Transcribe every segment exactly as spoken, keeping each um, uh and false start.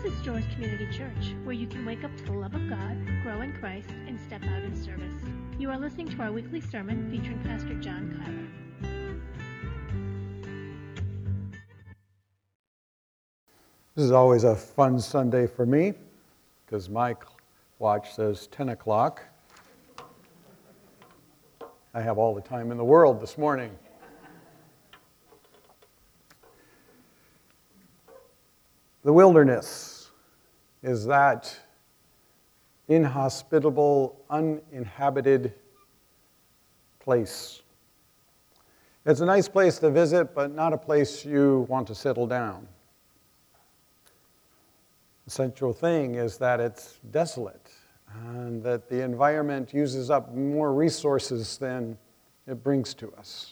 is Shores Community Church, where you can wake up to the love of God, grow in Christ, and step out in service. You are listening to our weekly sermon featuring Pastor John Kyler. This is always a fun Sunday for me, because my watch says ten o'clock. I have all the time in the world this morning. The wilderness is that inhospitable, uninhabited place. It's a nice place to visit, but not a place you want to settle down. The central thing is that it's desolate and that the environment uses up more resources than it brings to us.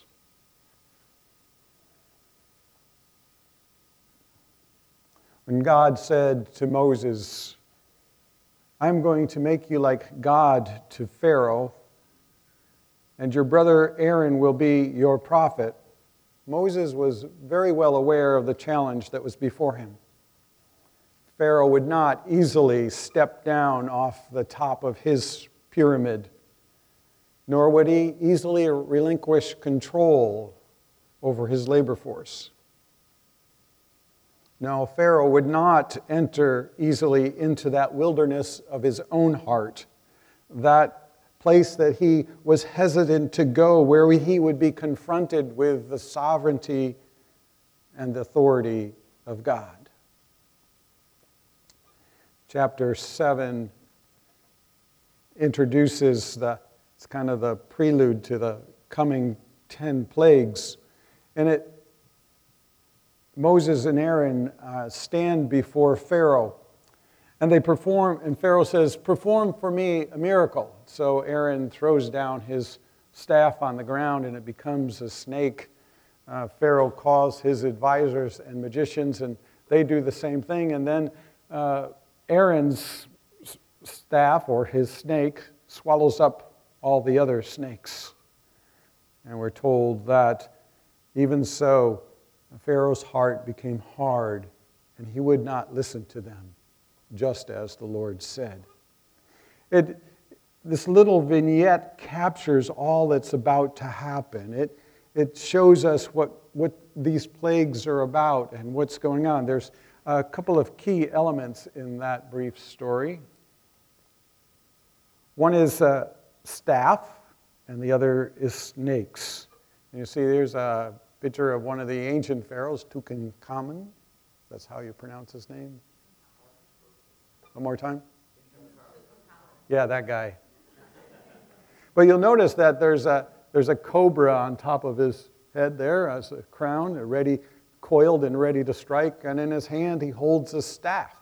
When God said to Moses, "I'm going to make you like God to Pharaoh, and your brother Aaron will be your prophet," Moses was very well aware of the challenge that was before him. Pharaoh would not easily step down off the top of his pyramid, nor would he easily relinquish control over his labor force. No, Pharaoh would not enter easily into that wilderness of his own heart, that place that he was hesitant to go, where he would be confronted with the sovereignty and authority of God. Chapter seven introduces the, it's kind of the prelude to the coming ten plagues. And it, Moses and Aaron uh, stand before Pharaoh. And they perform, and Pharaoh says, "Perform for me a miracle." So Aaron throws down his staff on the ground and it becomes a snake. Uh, Pharaoh calls his advisors and magicians and they do the same thing. And then uh, Aaron's staff, or his snake, swallows up all the other snakes. And we're told that even so, Pharaoh's heart became hard, and he would not listen to them, just as the Lord said. It, this little vignette captures all that's about to happen. It, it shows us what, what these plagues are about and what's going on. There's a couple of key elements in that brief story. One is uh, staff, and the other is snakes. And you see there's a picture of one of the ancient pharaohs, Tutankhamun. That's how you pronounce his name. One more time? Yeah, that guy. But you'll notice that there's a, there's a cobra on top of his head there as a crown, ready, coiled and ready to strike, and in his hand he holds a staff.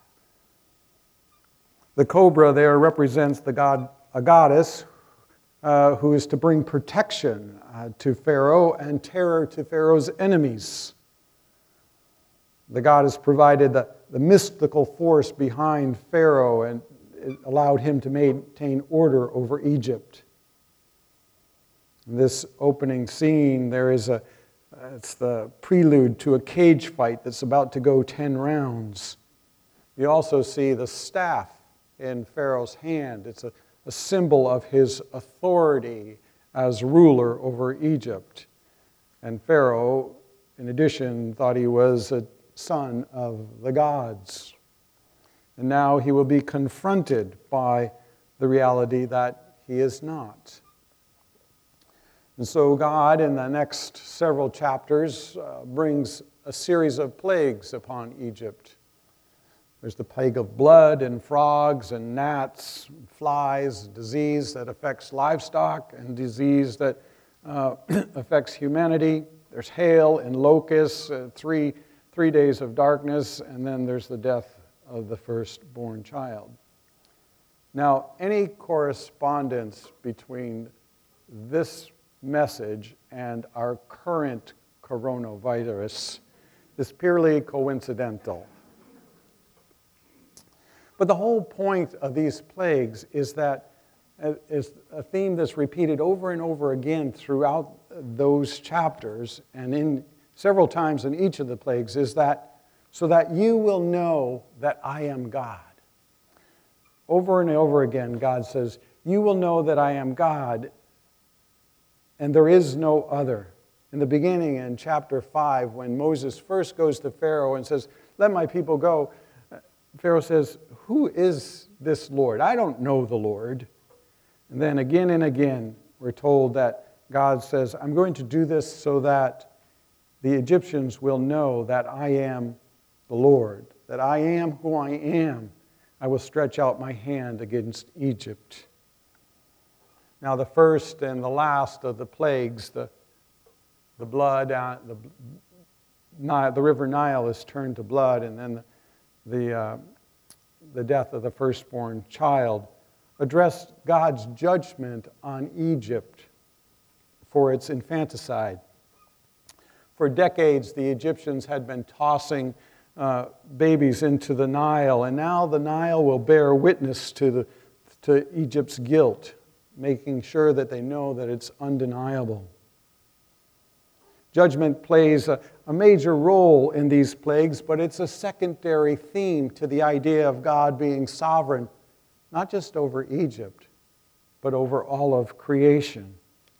The cobra there represents the god, a goddess uh, who is to bring protection uh, to Pharaoh and terror to Pharaoh's enemies. The goddess provided the, the mystical force behind Pharaoh and it allowed him to maintain order over Egypt. In this opening scene, there is a It's the prelude to a cage fight that's about to go ten rounds. You also see the staff in Pharaoh's hand. It's a, a symbol of his authority as ruler over Egypt. And Pharaoh, in addition, thought he was a son of the gods. And now he will be confronted by the reality that he is not. And so God, in the next several chapters, uh, brings a series of plagues upon Egypt. There's the plague of blood and frogs and gnats, and flies, disease that affects livestock and disease that uh, affects humanity. There's hail and locusts, uh, three, three days of darkness, and then there's the death of the firstborn child. Now, any correspondence between this message and our current coronavirus is purely coincidental. But the whole point of these plagues is that is a theme that's repeated over and over again throughout those chapters, and in several times in each of the plagues, is that so that you will know that I am God. Over and over again, God says, you will know that I am God, and there is no other. In the beginning, in chapter five, when Moses first goes to Pharaoh and says, let my people go, Pharaoh says, who is this Lord? I don't know the Lord. And then again and again, we're told that God says, I'm going to do this so that the Egyptians will know that I am the Lord, that I am who I am. I will stretch out my hand against Egypt. Now, the first and the last of the plagues, the, the blood, uh, the, Nile, the river Nile is turned to blood, and then the, the, uh, the death of the firstborn child, addressed God's judgment on Egypt for its infanticide. For decades, the Egyptians had been tossing uh, babies into the Nile, and now the Nile will bear witness to, the, to Egypt's guilt, making sure that they know that it's undeniable. Judgment plays a, a major role in these plagues, but it's a secondary theme to the idea of God being sovereign, not just over Egypt, but over all of creation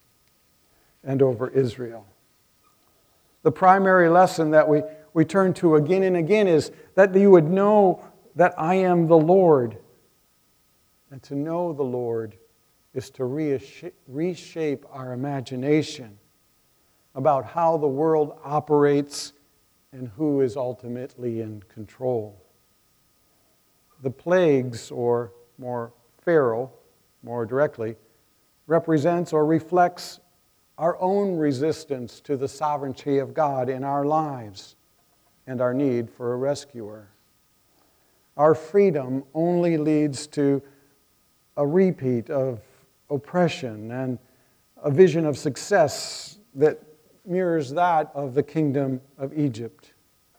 and over Israel. The primary lesson that we, we turn to again and again is that you would know that I am the Lord. And to know the Lord is to reshape our imagination about how the world operates and who is ultimately in control. The plagues, or more Pharaoh, more directly, represents or reflects our own resistance to the sovereignty of God in our lives and our need for a rescuer. Our freedom only leads to a repeat of oppression and a vision of success that mirrors that of the kingdom of Egypt.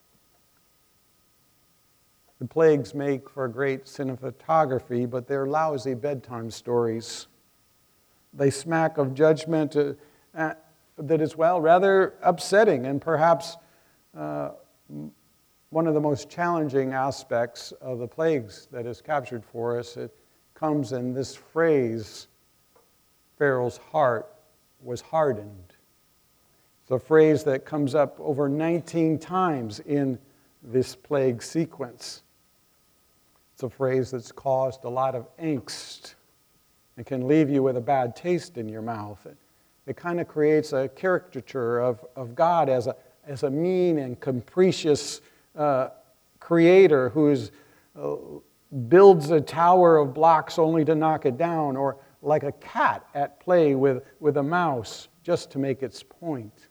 The plagues make for great cinematography, but they're lousy bedtime stories. They smack of judgment uh, uh, that is, well, rather upsetting, and perhaps uh, one of the most challenging aspects of the plagues that is captured for us. It comes in this phrase, Pharaoh's heart was hardened. It's a phrase that comes up over nineteen times in this plague sequence. It's a phrase that's caused a lot of angst and can leave you with a bad taste in your mouth. It, it kind of creates a caricature of, of God as a, as a mean and capricious uh, creator who is, uh, builds a tower of blocks only to knock it down, or like a cat at play with, with a mouse just to make its point.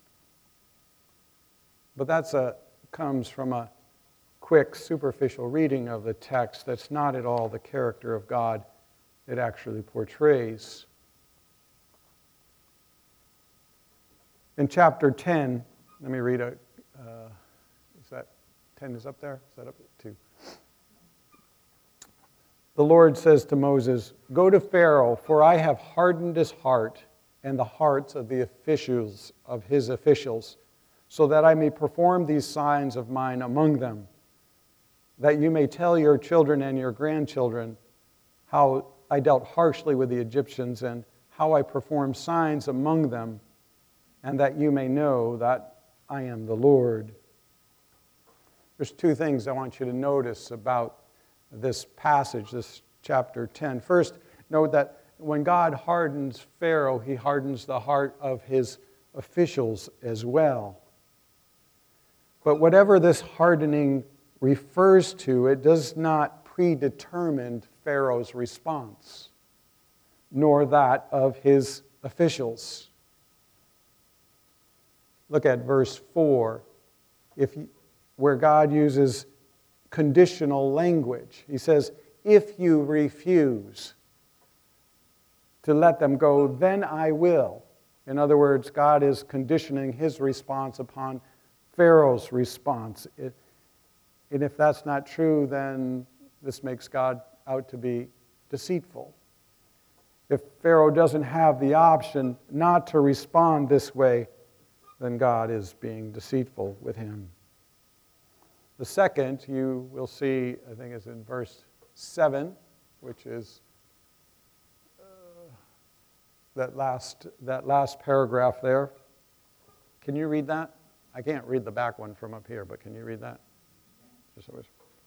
But that's a comes from a quick, superficial reading of the text. That's not at all the character of God it actually portrays. In chapter ten, let me read a, uh, is that ten is up there? Is that up two? The Lord says to Moses, "Go to Pharaoh, for I have hardened his heart and the hearts of the officials of his officials, so that I may perform these signs of mine among them, that you may tell your children and your grandchildren how I dealt harshly with the Egyptians and how I performed signs among them, and that you may know that I am the Lord." There's two things I want you to notice about this passage, this chapter ten. First, note that when God hardens Pharaoh, he hardens the heart of his officials as well. But whatever this hardening refers to, it does not predetermine Pharaoh's response, nor that of his officials. Look at verse four, if you, where God uses conditional language. He says, "If you refuse to let them go, then I will." In other words, God is conditioning his response upon Pharaoh's response. It, and if that's not true, then this makes God out to be deceitful. If Pharaoh doesn't have the option not to respond this way, then God is being deceitful with him. The second, you will see, I think is in verse seven, which is uh, that last that last paragraph there. Can you read that? I can't read the back one from up here, but can you read that? Just always.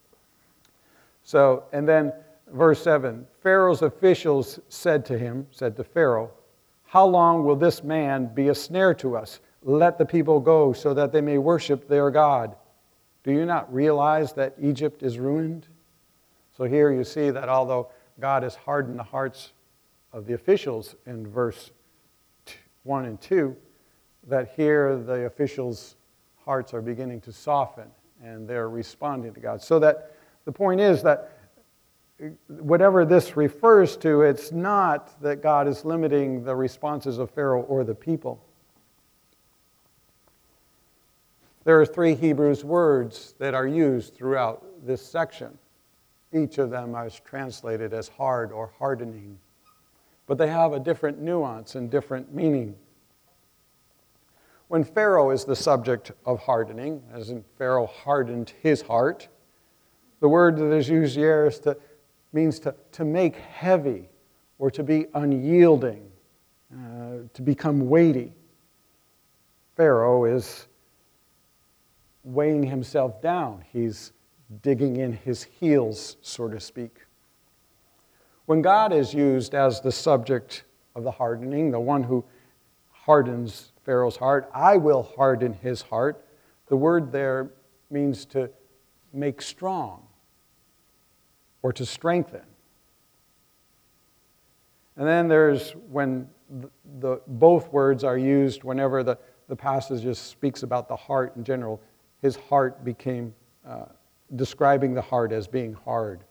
So, and then verse seven, Pharaoh's officials said to him, said to Pharaoh, "How long will this man be a snare to us? Let the people go so that they may worship their God. Do you not realize that Egypt is ruined?" So here you see that although God has hardened the hearts of the officials in verse one and two, that here the officials' hearts are beginning to soften and they're responding to God. So that the point is that whatever this refers to, it's not that God is limiting the responses of Pharaoh or the people. There are three Hebrew words that are used throughout this section. Each of them is translated as hard or hardening, but they have a different nuance and different meaning. When Pharaoh is the subject of hardening, as in Pharaoh hardened his heart, the word that is used here is to, means to, to make heavy or to be unyielding, uh, to become weighty. Pharaoh is weighing himself down. He's digging in his heels, so to speak. When God is used as the subject of the hardening, the one who hardens Pharaoh's heart, I will harden his heart. The word there means to make strong or to strengthen. And then there's when the, the both words are used whenever the, the passage just speaks about the heart in general. His heart became, uh, describing the heart as being hard.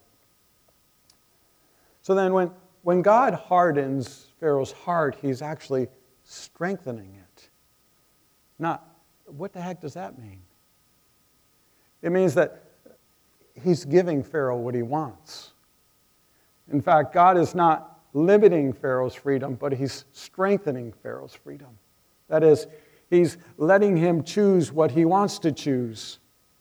So then when, when God hardens Pharaoh's heart, he's actually strengthening it. Not, what the heck does that mean? It means that he's giving Pharaoh what he wants. In fact, God is not limiting Pharaoh's freedom, but he's strengthening Pharaoh's freedom. That is, he's letting him choose what he wants to choose.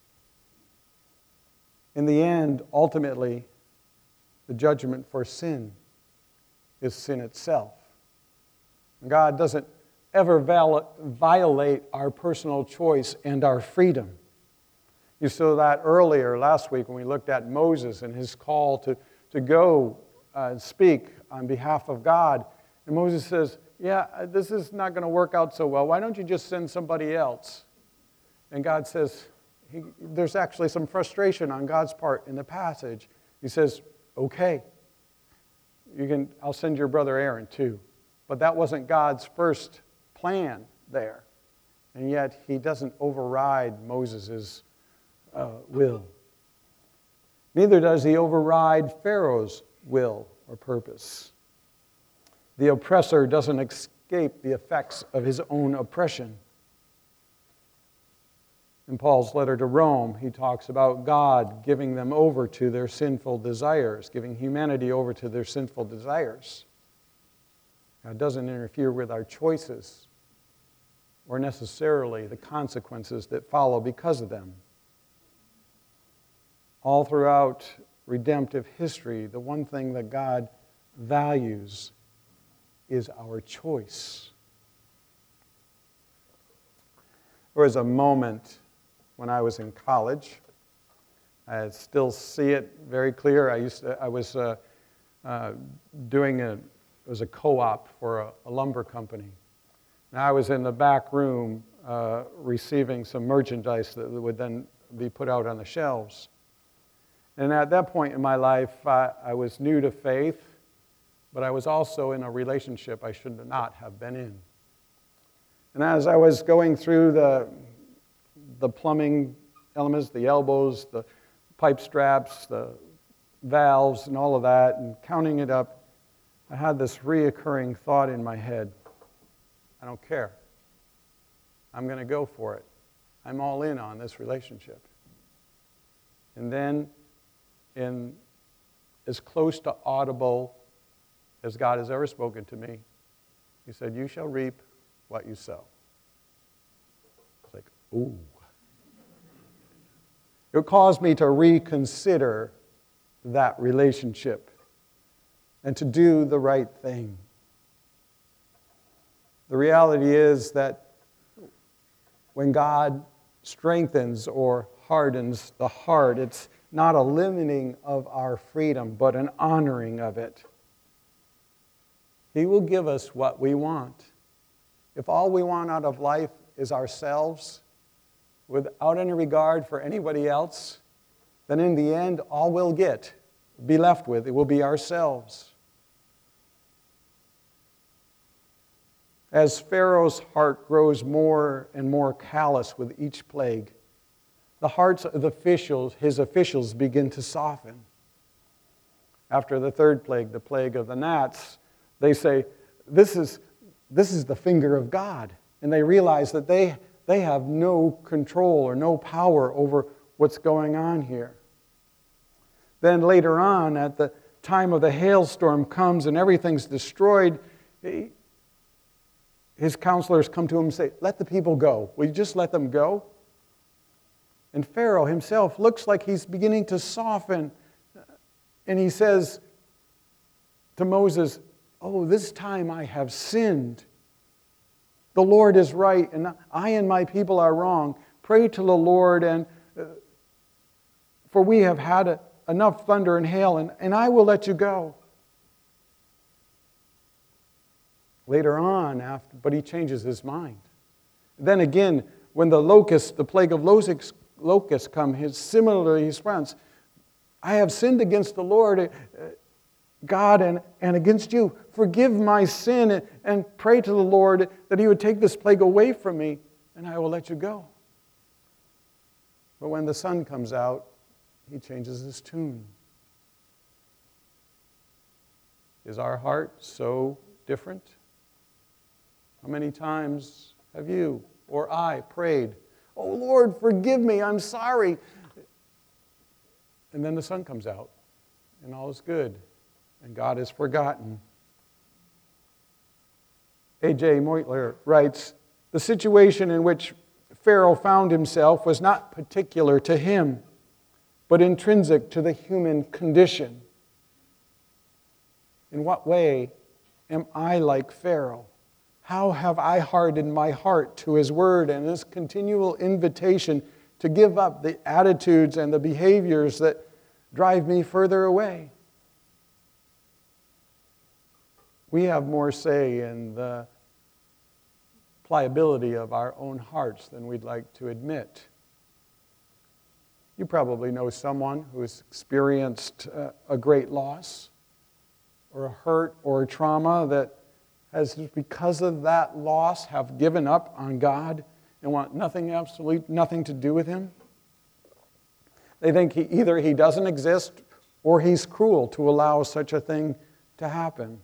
In the end, ultimately, the judgment for sin is sin itself. God doesn't ever violate our personal choice and our freedom. You saw that earlier last week when we looked at Moses and his call to, to go uh, speak on behalf of God. And Moses says, yeah, this is not going to work out so well. Why don't you just send somebody else? And God says, he, there's actually some frustration on God's part in the passage. He says, okay, you can. I'll send your brother Aaron too. But that wasn't God's first plan there. And yet he doesn't override Moses' uh, will. Neither does he override Pharaoh's will or purpose. The oppressor doesn't escape the effects of his own oppression. In Paul's letter to Rome, he talks about God giving them over to their sinful desires, giving humanity over to their sinful desires. God doesn't interfere with our choices or necessarily the consequences that follow because of them. All throughout redemptive history, the one thing that God values is our choice. There was a moment when I was in college. I still see it very clear. I used to, I was uh, uh, doing a It was a co-op for a, a lumber company. And I was in the back room uh, receiving some merchandise that would then be put out on the shelves. And at that point in my life, I, I was new to faith, but I was also in a relationship I should not have been in. And as I was going through the, the plumbing elements, the elbows, the pipe straps, the valves, and all of that, and counting it up, I had this reoccurring thought in my head. I don't care. I'm going to go for it. I'm all in on this relationship. And then, in as close to audible as God has ever spoken to me, he said, you shall reap what you sow. It's like, ooh. It caused me to reconsider that relationship and to do the right thing. The reality is that when God strengthens or hardens the heart, it's not a limiting of our freedom, but an honoring of it. He will give us what we want. If all we want out of life is ourselves, without any regard for anybody else, then in the end, all we'll get, be left with, it will be ourselves. As Pharaoh's heart grows more and more callous with each plague, the hearts of the officials, his officials begin to soften. After the third plague, the plague of the gnats, they say, this is, this is the finger of God. And they realize that they, they have no control or no power over what's going on here. Then later on, at the time of the hailstorm comes and everything's destroyed, he, his counselors come to him and say, let the people go. Will you just let them go? And Pharaoh himself looks like he's beginning to soften. And he says to Moses, oh, this time I have sinned. The Lord is right, and I and my people are wrong. Pray to the Lord, and uh, for we have had a, enough thunder and hail, and, and I will let you go. Later on, after, but he changes his mind. Then again, when the locust, the plague of locusts, locusts come, his similarly responds, I have sinned against the Lord, uh, God, and, and against you. Forgive my sin, and, and pray to the Lord that he would take this plague away from me, and I will let you go. But when the sun comes out, he changes his tune. Is our heart so different? How many times have you or I prayed, oh Lord, forgive me, I'm sorry. And then the sun comes out, and all is good, and God is forgotten. A J Moitler writes, the situation in which Pharaoh found himself was not particular to him, but intrinsic to the human condition. In what way am I like Pharaoh? How have I hardened my heart to his word and his continual invitation to give up the attitudes and the behaviors that drive me further away? We have more say in the pliability of our own hearts than we'd like to admit. You probably know someone who has experienced uh, a great loss or a hurt or a trauma that has, because of that loss, have given up on God and want nothing, absolutely nothing to do with him. They think he, either he doesn't exist or he's cruel to allow such a thing to happen.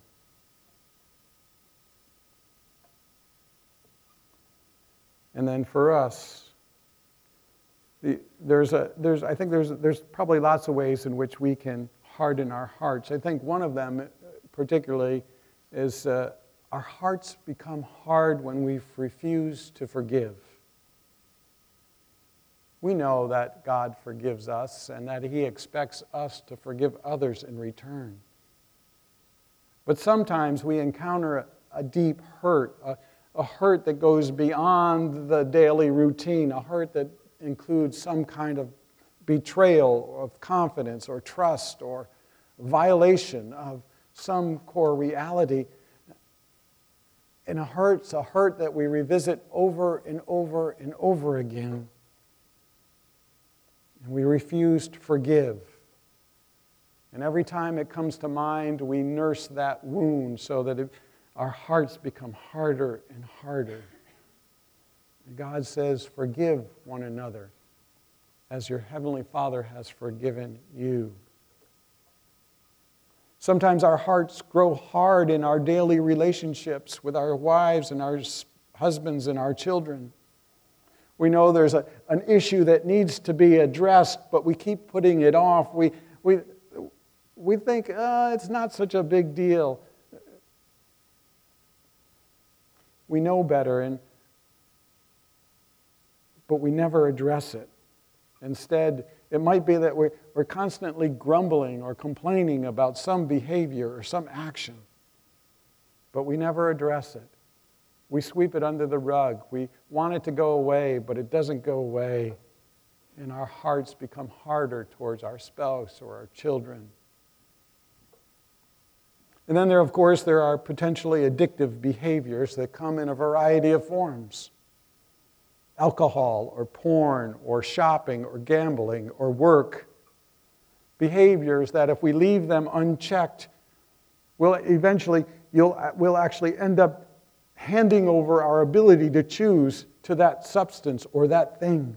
And then for us, the, there's a, there's, I think there's, there's probably lots of ways in which we can harden our hearts. I think one of them particularly is uh, our hearts become hard when we refuse to forgive. We know that God forgives us and that he expects us to forgive others in return. But sometimes we encounter a, a deep hurt, a, a hurt that goes beyond the daily routine, a hurt that includes some kind of betrayal of confidence or trust or violation of some core reality. And a hurt's a hurt that we revisit over and over and over again. And we refuse to forgive. And every time it comes to mind, we nurse that wound so that it, our hearts become harder and harder. And God says, forgive one another as your heavenly Father has forgiven you. Sometimes our hearts grow hard in our daily relationships with our wives and our husbands and our children. We know there's a, an issue that needs to be addressed, but we keep putting it off. We, we, we think, oh, it's not such a big deal. We know better, and, but we never address it. Instead, It might be that we're, we're constantly grumbling or complaining about some behavior or some action, but we never address it. We sweep it under the rug. We want it to go away, but it doesn't go away. And our hearts become harder towards our spouse or our children. And then there, of course, there are potentially addictive behaviors that come in a variety of forms. Alcohol or porn or shopping or gambling or work. Behaviors that if we leave them unchecked, will eventually, you'll, we'll actually end up handing over our ability to choose to that substance or that thing.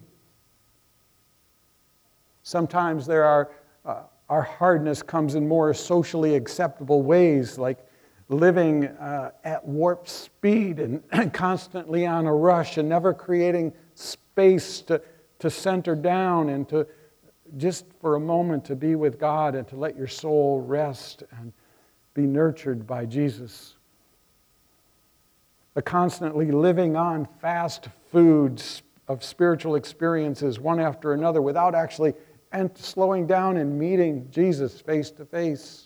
Sometimes there are, uh, our hardness comes in more socially acceptable ways, like living uh, at warp speed and constantly on a rush and never creating space to, to center down and to just for a moment to be with God and to let your soul rest and be nurtured by Jesus. A constantly living on fast foods of spiritual experiences one after another without actually and slowing down and meeting Jesus face to face.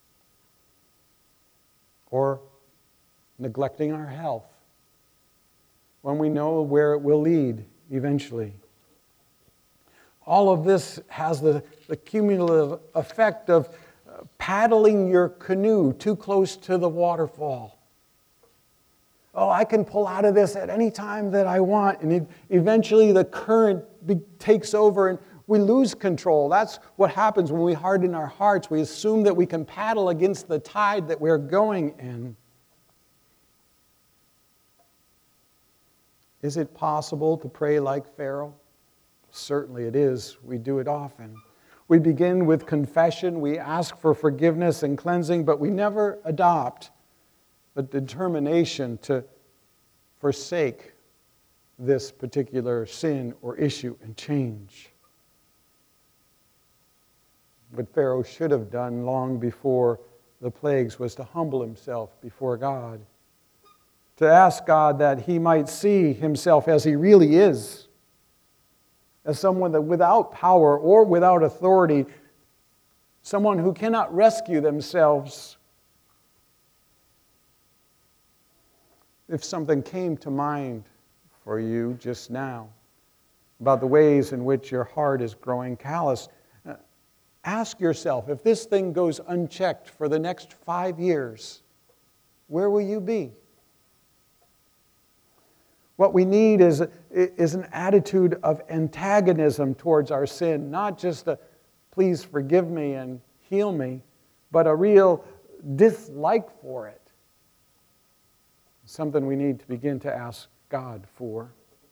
Or neglecting our health when we know where it will lead eventually. All of this has the, the cumulative effect of uh, paddling your canoe too close to the waterfall. Oh, I can pull out of this at any time that I want. And it, eventually the current be, takes over and we lose control. That's what happens when we harden our hearts. We assume that we can paddle against the tide that we're going in. Is it possible to pray like Pharaoh? Certainly it is. We do it often. We begin with confession. We ask for forgiveness and cleansing, but we never adopt a determination to forsake this particular sin or issue and change. What Pharaoh should have done long before the plagues was to humble himself before God, to ask God that he might see himself as he really is, as someone that without power or without authority, someone who cannot rescue themselves. If something came to mind for you just now about the ways in which your heart is growing callous, uh, ask yourself, if this thing goes unchecked for the next five years, where will you be? What we need is, is an attitude of antagonism towards our sin, not just a please forgive me and heal me, but a real dislike for it. Something we need to begin to ask God for.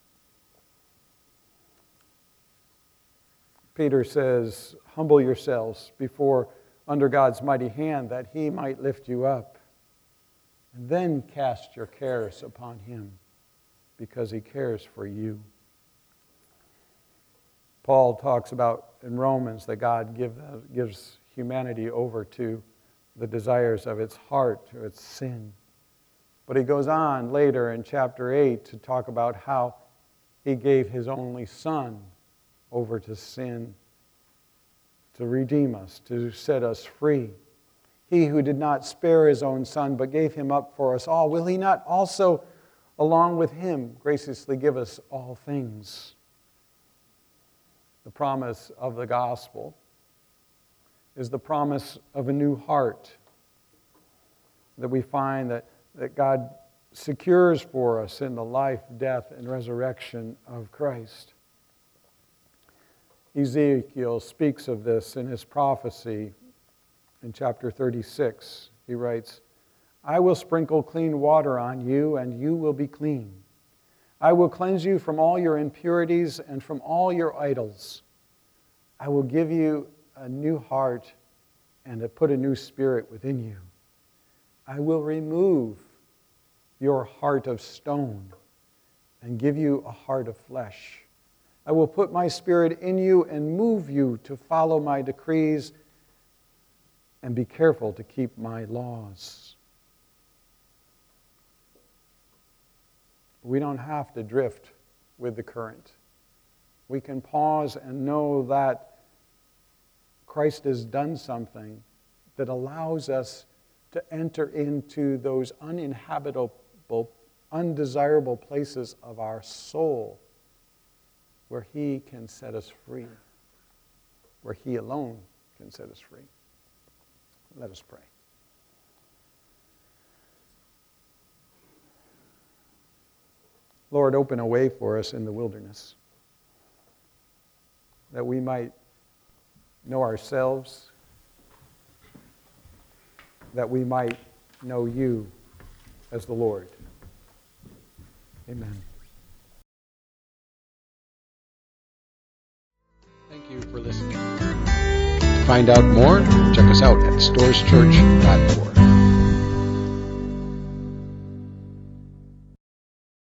Peter says, humble yourselves before under God's mighty hand that he might lift you up. And then cast your cares upon him because he cares for you. Paul talks about in Romans that God give, uh, gives humanity over to the desires of its heart, to its sin. But he goes on later in chapter eight to talk about how he gave his only Son over to sin, to redeem us, to set us free. He who did not spare his own Son, but gave him up for us all, will he not also, along with him, graciously give us all things? The promise of the gospel is the promise of a new heart, that we find that that God secures for us in the life, death, and resurrection of Christ. Ezekiel speaks of this in his prophecy in chapter thirty-six. He writes, I will sprinkle clean water on you, and you will be clean. I will cleanse you from all your impurities and from all your idols. I will give you a new heart and put a new spirit within you. I will remove your heart of stone and give you a heart of flesh. I will put my spirit in you and move you to follow my decrees and be careful to keep my laws. We don't have to drift with the current. We can pause and know that Christ has done something that allows us to enter into those uninhabitable, undesirable places of our soul where He can set us free, where He alone can set us free. Let us pray. Lord, open a way for us in the wilderness, that we might know ourselves, that we might know You as the Lord. Amen. Thank you for listening. To find out more, check us out at storrs church dot org.